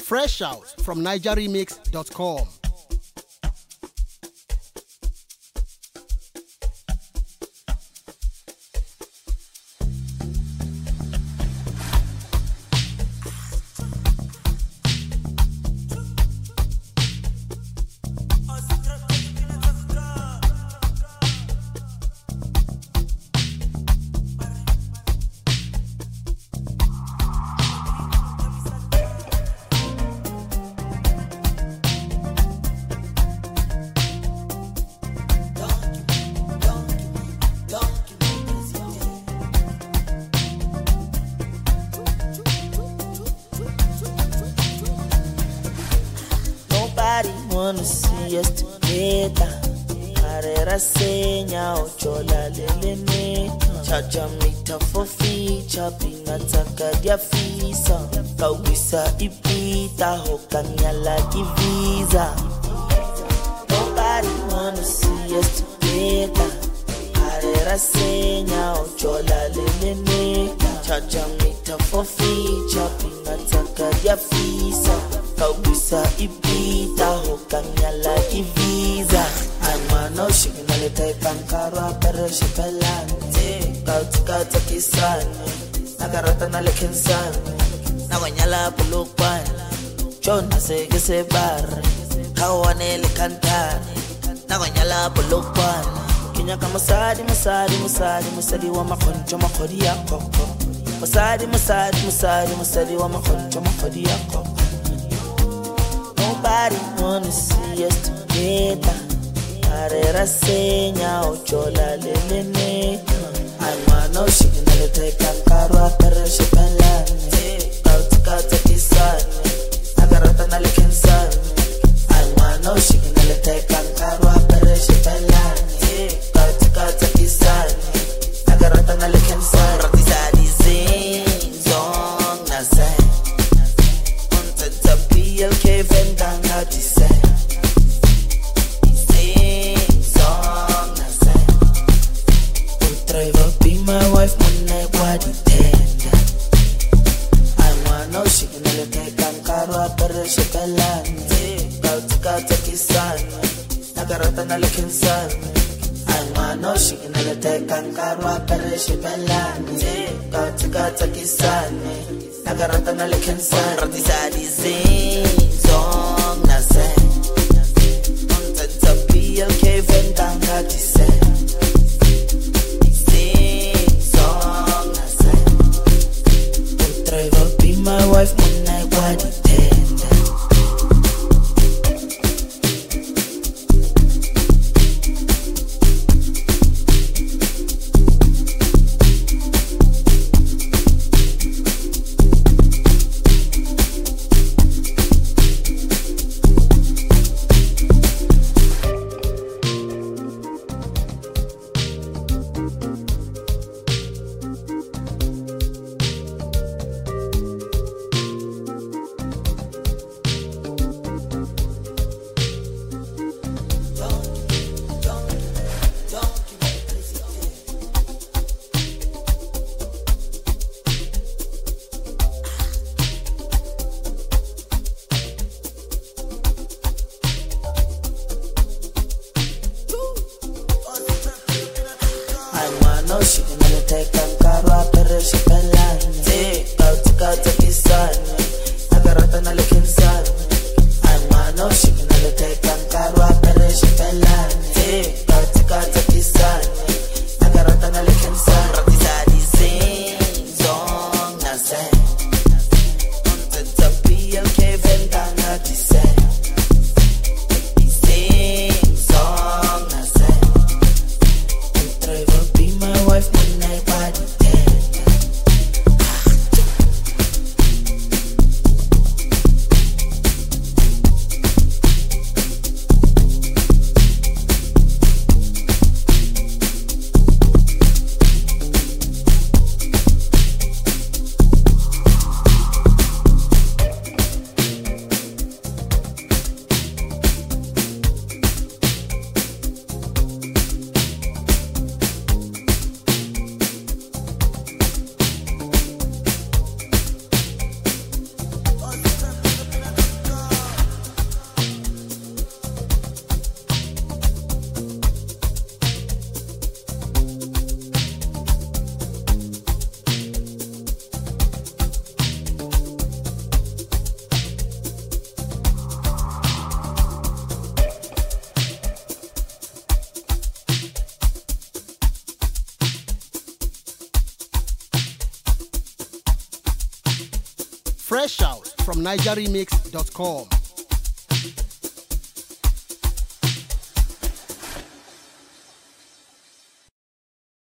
Fresh out from NigerRemix.com. Wanna see us together. Carrera senya ochola lelene. Chacha mita for feature. Pinataka dia fisa. Kawisa ipita. Hokanya like visa. Nobody wanna see us together. Carrera senya ochola lelene. Chacha mita for feature. Pinataka dia fisa. Kawisa ipita hokanya like visa. I'm no shignal type ankara pereshi pelante. Kautka kisani. Nagarata na lekinsani. Nawanyala pulukwan. Chona se bar. Kawane le kantani. Nawanyala pulukwan. Kinya kama musadi wa makoncho makodi ya koko. Musadi wa makoncho makodi ya koko. Nobody wanna see us together. Carrera senya ochola lelene. I'm no shignal type ankara pereshi pelane. Kautka kisani. Nagarata na lekinsani. I'm no shignal type ankara pereshi pelane. Kautka kisani. Nagarata na lekinsani. Ratizadi zing zong na zing. PLK vendanga dise. Sing song na sing. Driver be my wife mune body tender. I want no shignal take ankara pereshi pelane. Kautka kisani. Nagarata na lekinsani. I want no shignal take ankara pereshi pelane. Kautka kisani. Nagarata na lekinsani. Ratizadi zing song na sing. Untata PLK vendanga dise. Sing song na sing. Driver be my wife mune body tender. Fresh out from NigerRemix.com.